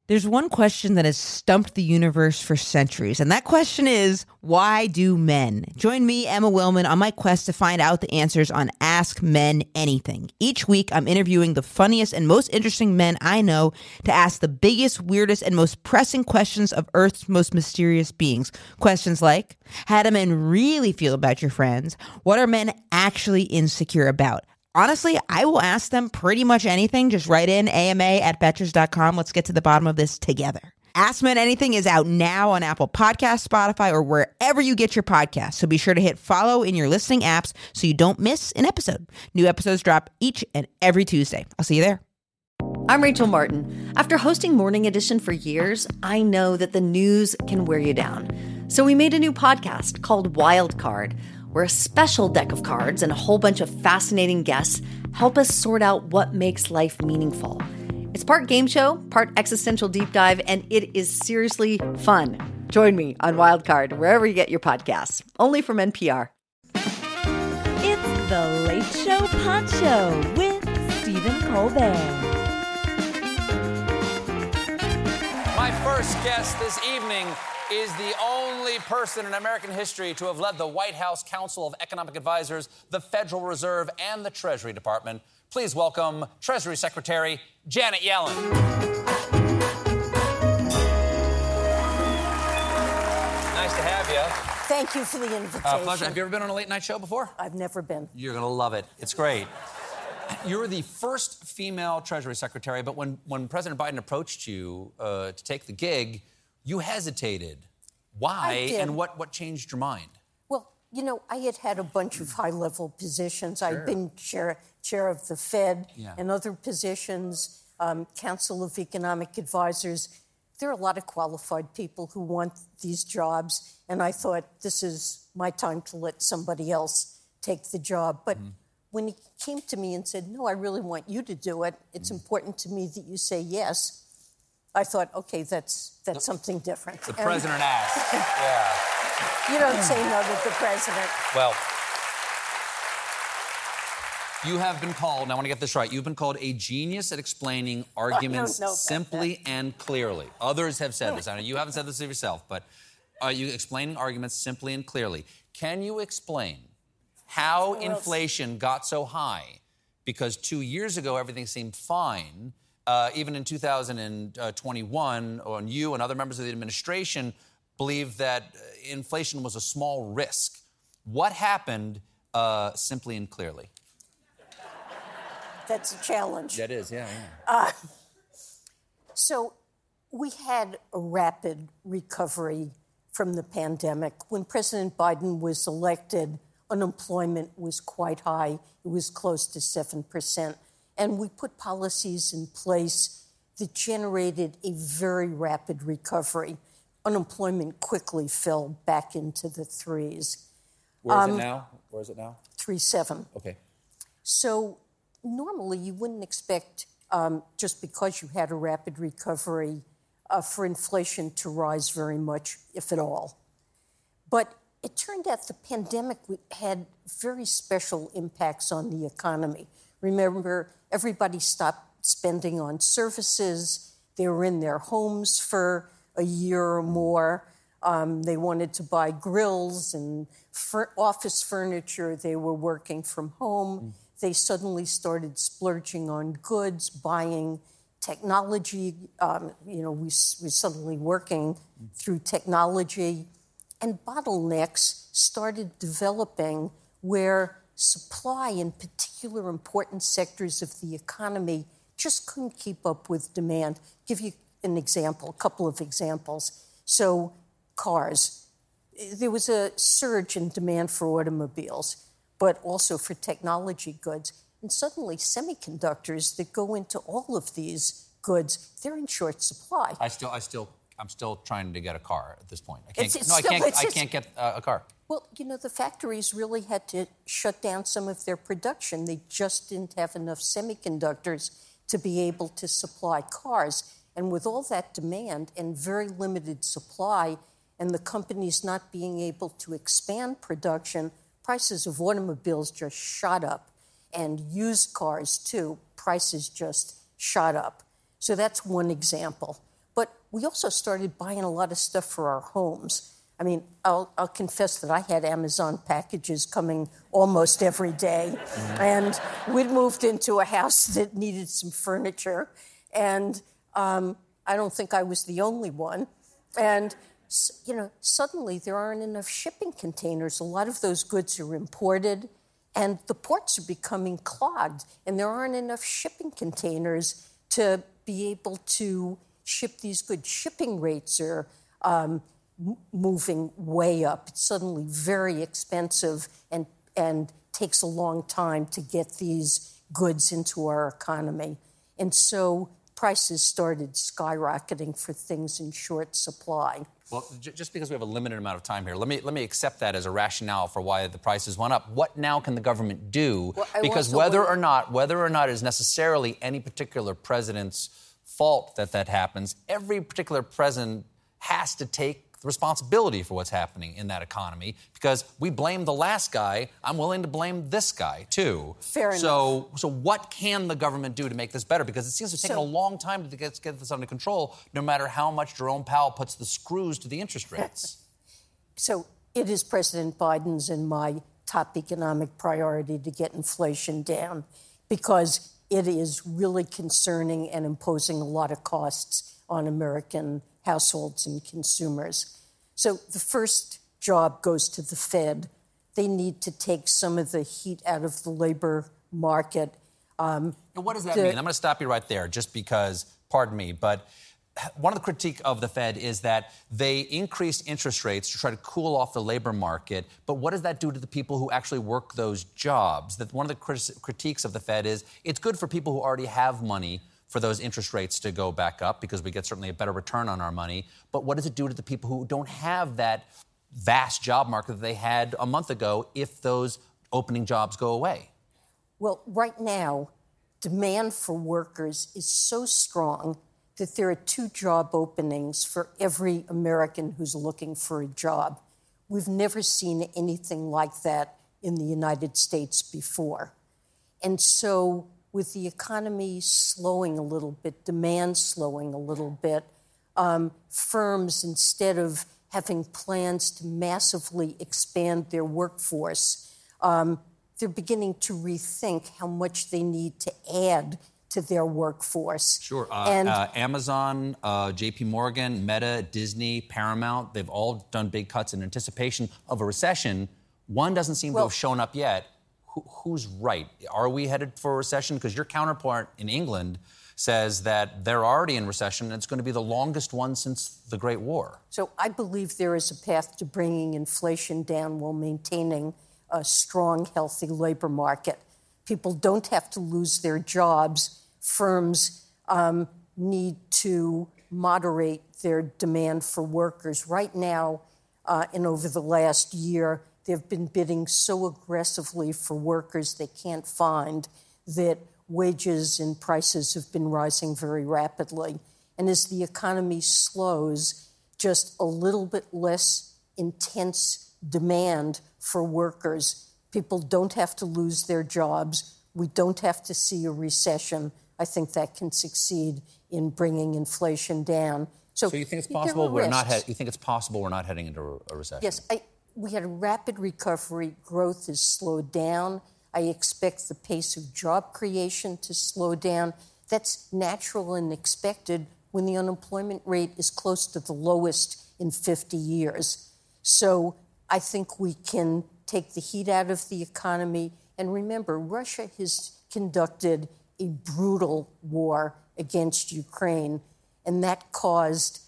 There's one question that has stumped the universe for centuries, and that question is, why do men? Join me, Emma Willman, on my quest to find out the answers on Ask Men Anything. Each week, I'm interviewing the funniest and most interesting men I know to ask the biggest, weirdest, and most pressing questions of Earth's most mysterious beings. Questions like, how do men really feel about your friends? What are men actually insecure about? Honestly, I will ask them pretty much anything. Just write in ama@betches.com. Let's get to the bottom of this together. Ask Men Anything is out now on Apple Podcasts, Spotify, or wherever you get your podcasts. So be sure to hit follow in your listening apps so you don't miss an episode. New episodes drop each and every Tuesday. I'll see you there. I'm Rachel Martin. After hosting Morning Edition for years, I know that the news can wear you down. So we made a new podcast called Wild Card, where a special deck of cards and a whole bunch of fascinating guests help us sort out what makes life meaningful. It's part game show, part existential deep dive, and it is seriously fun. Join me on Wild Card, wherever you get your podcasts, only from NPR. It's The Late Show Pod Show with Stephen Colbert. My first guest this evening is the only person in American history to have led the White House Council of Economic Advisors, the Federal Reserve, and the Treasury Department. Please welcome Treasury Secretary Janet Yellen. Nice to have you. Thank you for the invitation. Pleasure. Have you ever been on a late night show before? I've never been. You're going to love it. It's great. You're the first female Treasury Secretary, but when President Biden approached you to take the gig, you hesitated. Why? I did. And what changed your mind? Well, you know, I had a bunch of high-level positions. Sure. I'd been chair of the Fed Yeah. and other positions, Council of Economic Advisors. There are a lot of qualified people who want these jobs, and I thought this is my time to let somebody else take the job. But when he came to me and said, no, I really want you to do it, it's important to me that you say yes, I thought, okay, that's something different. The president asked. Yeah. You don't say no to the president. Well, you have been called, now I want to get this right, you've been called a genius at explaining arguments know about simply and clearly. Others have said this. I know you haven't said this of yourself, but are you explaining arguments simply and clearly? Can you explain how inflation got so high? Because 2 years ago, everything seemed fine. Even in 2021, when you and other members of the administration believed that inflation was a small risk. What happened simply and clearly? That's a challenge. That is, yeah. So we had a rapid recovery from the pandemic. When President Biden was elected, unemployment was quite high. It was close to 7%. And we put policies in place that generated a very rapid recovery. Unemployment quickly fell back into the threes. Where is it now? 3.7. Okay. So normally you wouldn't expect, just because you had a rapid recovery, for inflation to rise very much, if at all. But it turned out the pandemic had very special impacts on the economy. Remember, everybody stopped spending on services. They were in their homes for a year or more. They wanted to buy grills and office furniture. They were working from home. They suddenly started splurging on goods, buying technology. We suddenly working through technology. And bottlenecks started developing where supply in particular important sectors of the economy just couldn't keep up with demand. Give you an example, a couple of examples. So cars. There was a surge in demand for automobiles, but also for technology goods. And suddenly semiconductors that go into all of these goods, they're in short supply. I'm still trying to get a car at this point. I can't get a car. Well, the factories really had to shut down some of their production. They just didn't have enough semiconductors to be able to supply cars. And with all that demand and very limited supply, and the companies not being able to expand production, prices of automobiles just shot up. And used cars, too, prices just shot up. So that's one example. But we also started buying a lot of stuff for our homes. I mean, I'll confess that I had Amazon packages coming almost every day. And we'd moved into a house that needed some furniture. And I don't think I was the only one. And, suddenly there aren't enough shipping containers. A lot of those goods are imported, and the ports are becoming clogged. And there aren't enough shipping containers to be able to ship these goods. Shipping rates are moving way up. It's suddenly very expensive and takes a long time to get these goods into our economy. And so prices started skyrocketing for things in short supply. Well, just because we have a limited amount of time here, let me accept that as a rationale for why the prices went up. What now can the government do? Well, because whether or not it is necessarily any particular president's fault that happens, every particular president has to take responsibility for what's happening in that economy, because we blame the last guy. I'm willing to blame this guy, too. Fair enough. So what can the government do to make this better? Because it seems to have taken a long time to get this under control, no matter how much Jerome Powell puts the screws to the interest rates. So it is President Biden's and my top economic priority to get inflation down, because it is really concerning and imposing a lot of costs on American households and consumers. So the first job goes to the Fed. They need to take some of the heat out of the labor market. And what does that mean? I'm going to stop you right there, just because, pardon me, but one of the critique of the Fed is that they increased interest rates to try to cool off the labor market. But what does that do to the people who actually work those jobs? That one of the critiques of the Fed is it's good for people who already have money for those interest rates to go back up, because we get certainly a better return on our money. But what does it do to the people who don't have that vast job market that they had a month ago if those opening jobs go away? Well, right now, demand for workers is so strong that there are 2 job openings for every American who's looking for a job. We've never seen anything like that in the United States before. And so with the economy slowing a little bit, demand slowing a little bit, firms, instead of having plans to massively expand their workforce, they're beginning to rethink how much they need to add to their workforce. Sure. And Amazon, J.P. Morgan, Meta, Disney, Paramount, they've all done big cuts in anticipation of a recession. One doesn't seem to have shown up yet. Who's right? Are we headed for a recession? Because your counterpart in England says that they're already in recession, and it's going to be the longest one since the Great War. So I believe there is a path to bringing inflation down while maintaining a strong, healthy labor market. People don't have to lose their jobs. Firms need to moderate their demand for workers. Right now, and over the last year, they've been bidding so aggressively for workers they can't find that wages and prices have been rising very rapidly. And as the economy slows, just a little bit less intense demand for workers. People don't have to lose their jobs. We don't have to see a recession. I think that can succeed in bringing inflation down. So you think it's possible we're not? You think it's possible we're not heading into a recession? Yes, we had a rapid recovery. Growth has slowed down. I expect the pace of job creation to slow down. That's natural and expected when the unemployment rate is close to the lowest in 50 years. So I think we can take the heat out of the economy. And remember, Russia has conducted a brutal war against Ukraine, and that caused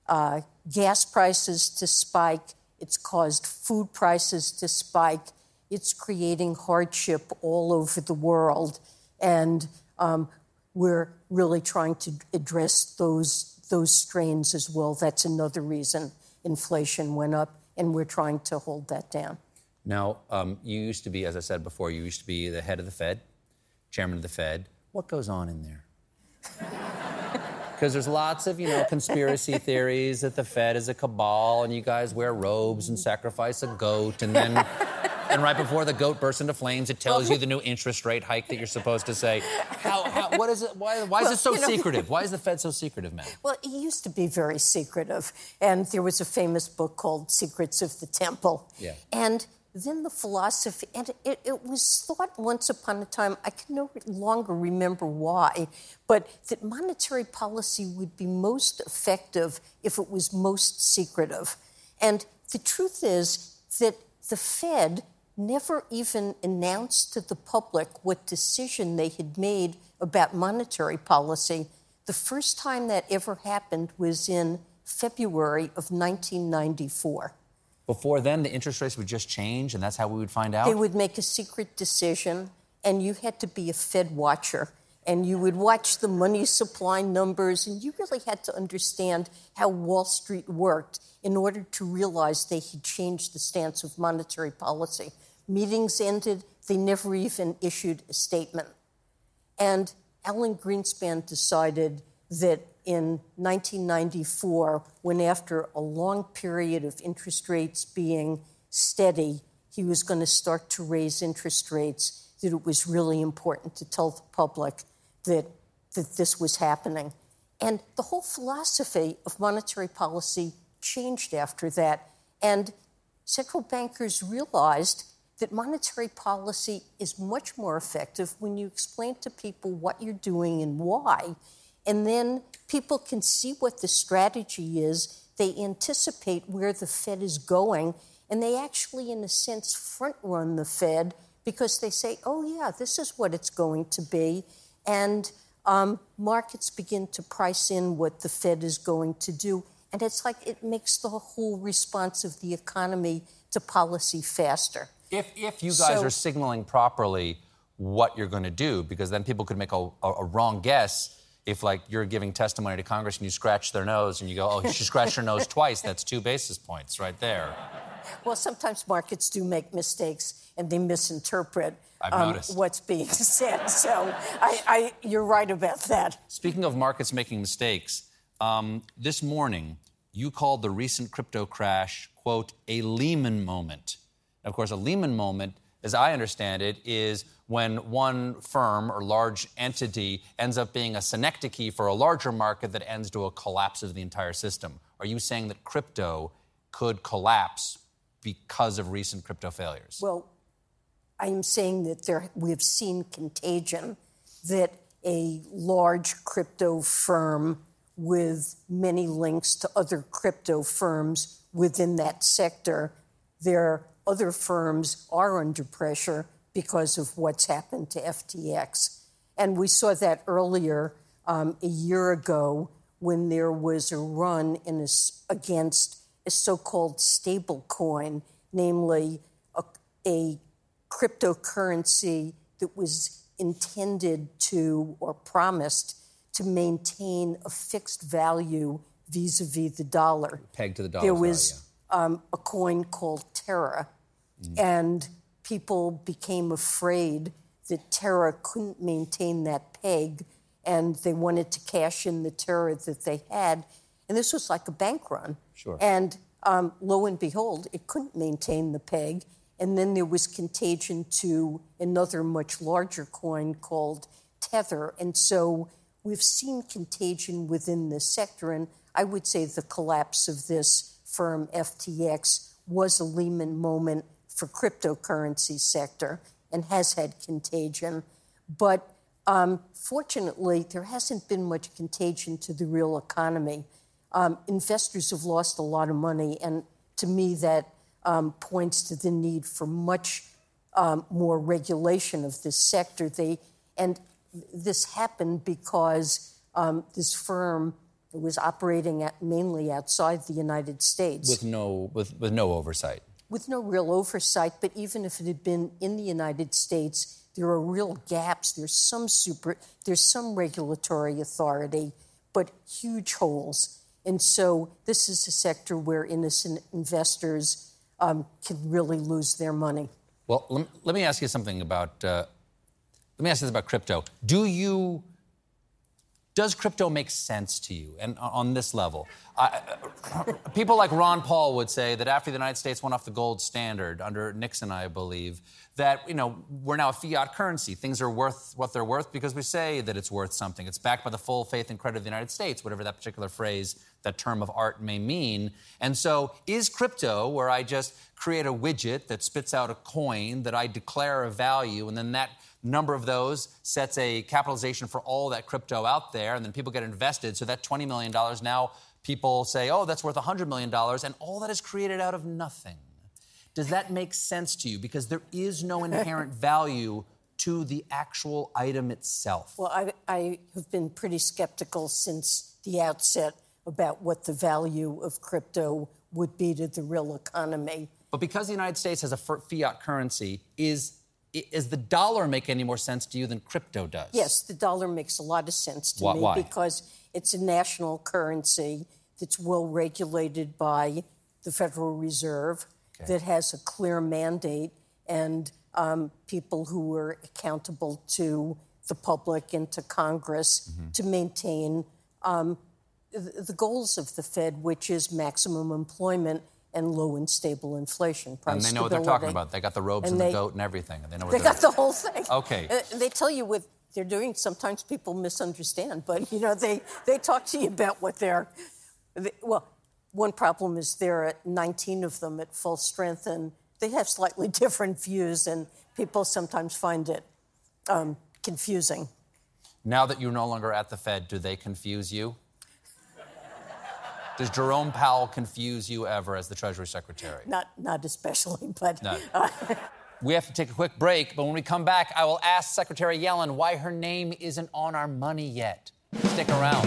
gas prices to spike. It's caused food prices to spike. It's creating hardship all over the world. And we're really trying to address those strains as well. That's another reason inflation went up, and we're trying to hold that down. Now, you used to be, as I said before, you used to be the head of the Fed, chairman of the Fed. What goes on in there? Because there's lots of, conspiracy theories that the Fed is a cabal and you guys wear robes and sacrifice a goat and then And right before the goat bursts into flames, it tells you the new interest rate hike that you're supposed to say. What is it? Why is it so secretive? Why is the Fed so secretive, man? Well, it used to be very secretive. And there was a famous book called Secrets of the Temple. Yeah. And then the philosophy, and it was thought once upon a time, I can no longer remember why, but that monetary policy would be most effective if it was most secretive. And the truth is that the Fed never even announced to the public what decision they had made about monetary policy. The first time that ever happened was in February of 1994. Before then, the interest rates would just change, and that's how we would find out? They would make a secret decision, and you had to be a Fed watcher. And you would watch the money supply numbers, and you really had to understand how Wall Street worked in order to realize they had changed the stance of monetary policy. Meetings ended, they never even issued a statement. And Alan Greenspan decided that in 1994, when after a long period of interest rates being steady, he was going to start to raise interest rates, that it was really important to tell the public that this was happening. And the whole philosophy of monetary policy changed after that. And central bankers realized that monetary policy is much more effective when you explain to people what you're doing and why. And then people can see what the strategy is. They anticipate where the Fed is going. And they actually, in a sense, front-run the Fed because they say, oh, yeah, this is what it's going to be. And markets begin to price in what the Fed is going to do. And it's like it makes the whole response of the economy to policy faster. If you guys are signaling properly what you're going to do, because then people could make a wrong guess if, like, you're giving testimony to Congress and you scratch their nose and you go, oh, she scratched her nose twice, that's 2 basis points right there. Well, sometimes markets do make mistakes and they misinterpret what's being said. So you're right about that. Speaking of markets making mistakes, this morning you called the recent crypto crash, quote, a Lehman moment. And of course, a Lehman moment, as I understand it, is when one firm or large entity ends up being a synecdoche for a larger market that ends to a collapse of the entire system. Are you saying that crypto could collapse because of recent crypto failures? Well, I'm saying that we have seen contagion, that a large crypto firm with many links to other crypto firms within that sector, their other firms are under pressure because of what's happened to FTX. And we saw that earlier a year ago when there was a run against a so-called stable coin, namely a cryptocurrency that was intended to or promised to maintain a fixed value vis-a-vis the dollar. Pegged to the dollar. There was a coin called Terra, and people became afraid that Terra couldn't maintain that peg, and they wanted to cash in the Terra that they had. And this was like a bank run. Sure. And lo and behold, it couldn't maintain the peg. And then there was contagion to another much larger coin called Tether. And so we've seen contagion within this sector. And I would say the collapse of this firm, FTX, was a Lehman moment for cryptocurrency sector and has had contagion. But fortunately, there hasn't been much contagion to the real economy. Investors have lost a lot of money, and to me that points to the need for much more regulation of this sector. And this happened because this firm was operating mainly outside the United States. With no oversight. With no real oversight, but even if it had been in the United States, there are real gaps. There's some regulatory authority, but huge holes. And so this is a sector where innocent investors can really lose their money. Well, let me ask you something about crypto. Does crypto make sense to you? And on this level, people like Ron Paul would say that after the United States went off the gold standard under Nixon, I believe, that, we're now a fiat currency. Things are worth what they're worth because we say that it's worth something. It's backed by the full faith and credit of the United States, whatever that particular phrase, that term of art may mean. And so is crypto, where I just create a widget that spits out a coin that I declare a value, and then that number of those sets a capitalization for all that crypto out there, and then people get invested. So that $20 million now, people say, oh, that's worth $100 million, and all that is created out of nothing. Does that make sense to you? Because there is no inherent value to the actual item itself. Well, I have been pretty skeptical since the outset about what the value of crypto would be to the real economy. But because the United States has a fiat currency, is the dollar make any more sense to you than crypto does? Yes, the dollar makes a lot of sense to me. Why? Because it's a national currency that's well regulated by the Federal Reserve, that has a clear mandate, and people who are accountable to the public and to Congress to maintain the goals of the Fed, which is maximum employment and low and stable inflation, price and they know stability. what they're talking about. They got the robes and the goat and everything. And they know what They got the whole thing. Okay. They tell you what they're doing. Sometimes people misunderstand, but, they talk to you about what well, one problem is there are 19 of them at full strength, and they have slightly different views, and people sometimes find it confusing. Now that you're no longer at the Fed, do they confuse you? Does Jerome Powell confuse you ever as the Treasury Secretary? Not especially, but... No. We have to take a quick break, but when we come back, I will ask Secretary Yellen why her name isn't on our money yet. Stick around.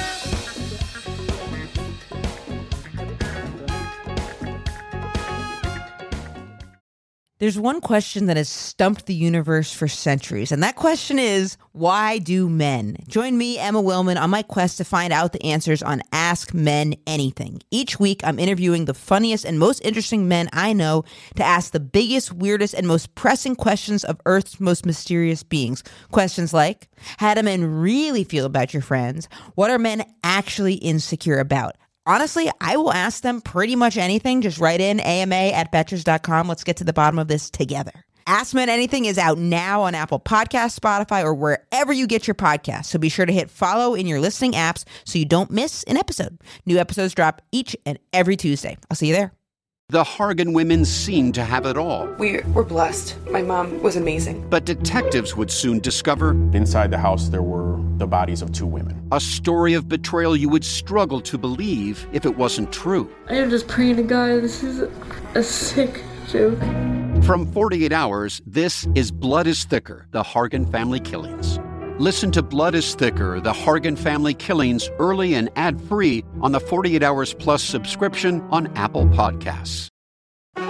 There's one question that has stumped the universe for centuries, and that question is, why do men? Join me, Emma Willman, on my quest to find out the answers on Ask Men Anything. Each week, I'm interviewing the funniest and most interesting men I know to ask the biggest, weirdest, and most pressing questions of Earth's most mysterious beings. Questions like, how do men really feel about your friends? What are men actually insecure about? Honestly, I will ask them pretty much anything. Just write in ama@betches.com. Let's get to the bottom of this together. Ask Men Anything is out now on Apple Podcasts, Spotify, or wherever you get your podcasts. So be sure to hit follow in your listening apps so you don't miss an episode. New episodes drop each and every Tuesday. I'll see you there. The Hargan women seemed to have it all. We were blessed. My mom was amazing. But detectives would soon discover... inside the house, there were the bodies of two women. A story of betrayal you would struggle to believe if it wasn't true. I am just praying to God. This is a sick joke. From 48 Hours, this is Blood is Thicker, the Hargan family killings. Listen to Blood is Thicker, the Hargan family killings early and ad-free on the 48 Hours Plus subscription on Apple Podcasts. We're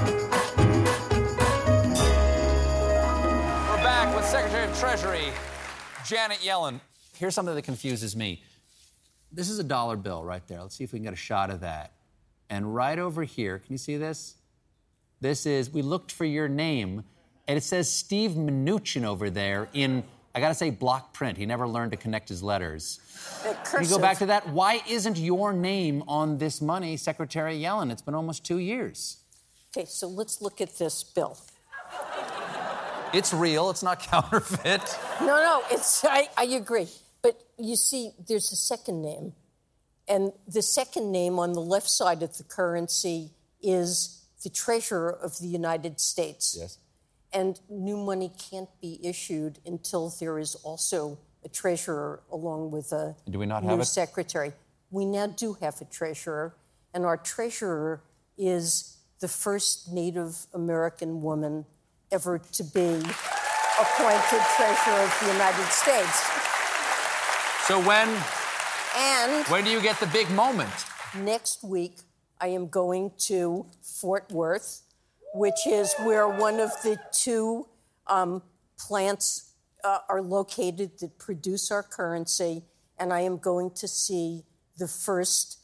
back with Secretary of Treasury Janet Yellen. Here's something that confuses me. This is a dollar bill right there. Let's see if we can get a shot of that. And right over here, can you see this? This is, we looked for your name, and it says Steve Mnuchin over there in... I gotta say, block print. He never learned to connect his letters. Can you go back to that? Why isn't your name on this money, Secretary Yellen? It's been almost 2 years. Okay, so let's look at this bill. It's real. It's not counterfeit. No, I agree. But you see, there's a second name. And the second name on the left side of the currency is the Treasurer of the United States. Yes. And new money can't be issued until there is also a treasurer along with a Do we not have new it? secretary. We now do have a treasurer, and our treasurer is the first Native American woman ever to be appointed treasurer of the United States. So when do you get the big moment? Next week, I am going to Fort Worth, which is where one of the two plants are located that produce our currency, and I am going to see the first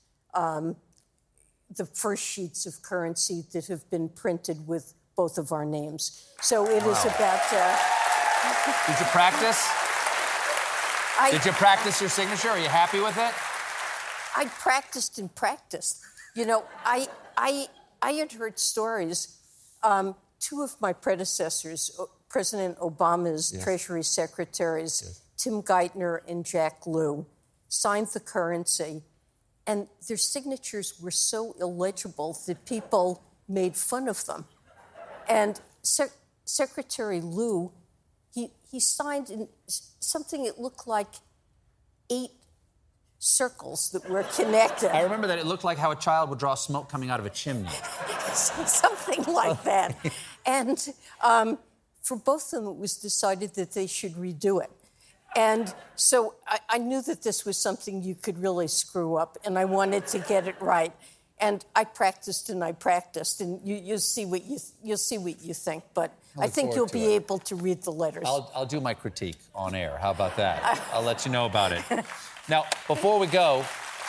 sheets of currency that have been printed with both of our names. So it is about... Did you practice? Did you practice your signature? Are you happy with it? I practiced and practiced. You know, I had heard stories. Two of my predecessors, President Obama's Treasury Secretaries, Tim Geithner and Jack Lew, signed the currency, and their signatures were so illegible that people made fun of them. And Secretary Lew, he signed in something that looked like 8 circles that were connected. I remember that it looked like how a child would draw smoke coming out of a chimney. Something like that. And for both of them, it was decided that they should redo it. And so I knew that this was something you could really screw up, and I wanted to get it right. And I practiced, and you'll see what you think. But I think you'll be able to read the letters. I'll do my critique on air. How about that? I'll let you know about it. Now, before we go,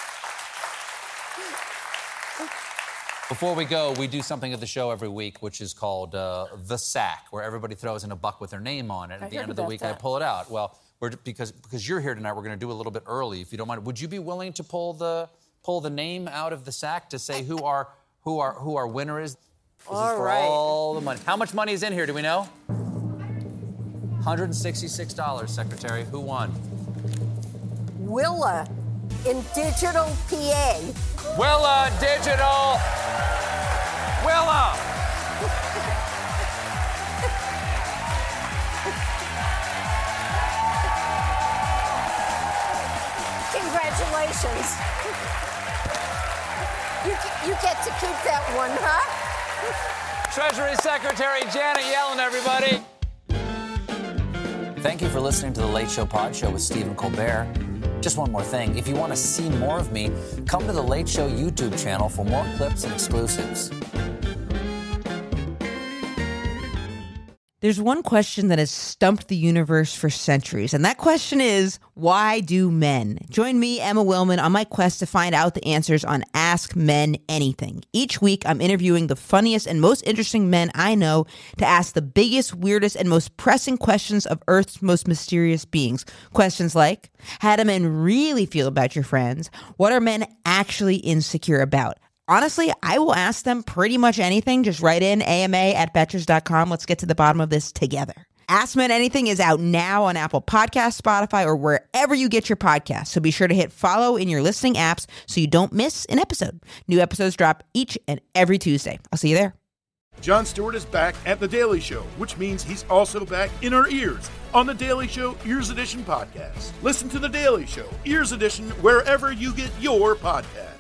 we do something at the show every week, which is called The Sack, where everybody throws in a buck with their name on it. At the end of the week, I pull it out. Well, because you're here tonight, we're going to do a little bit early, if you don't mind. Would you be willing to pull the name out of the sack to say who our winner is? All the money. How much money is in here? Do we know? $166, Secretary. Who won? Willa in Digital PA. Willa Digital. Willa. Congratulations. You get to keep that one, huh? Treasury Secretary Janet Yellen, everybody. Thank you for listening to The Late Show Pod Show with Stephen Colbert. Just one more thing. If you want to see more of me, come to The Late Show YouTube channel for more clips and exclusives. There's one question that has stumped the universe for centuries, and that question is, why do men? Join me, Emma Willman, on my quest to find out the answers on Ask Men Anything. Each week, I'm interviewing the funniest and most interesting men I know to ask the biggest, weirdest, and most pressing questions of Earth's most mysterious beings. Questions like, how do men really feel about your friends? What are men actually insecure about? Honestly, I will ask them pretty much anything. Just write in ama@betches.com. Let's get to the bottom of this together. Ask Men Anything is out now on Apple Podcasts, Spotify, or wherever you get your podcasts. So be sure to hit follow in your listening apps so you don't miss an episode. New episodes drop each and every Tuesday. I'll see you there. Jon Stewart is back at The Daily Show, which means he's also back in our ears on The Daily Show Ears Edition podcast. Listen to The Daily Show Ears Edition wherever you get your podcasts.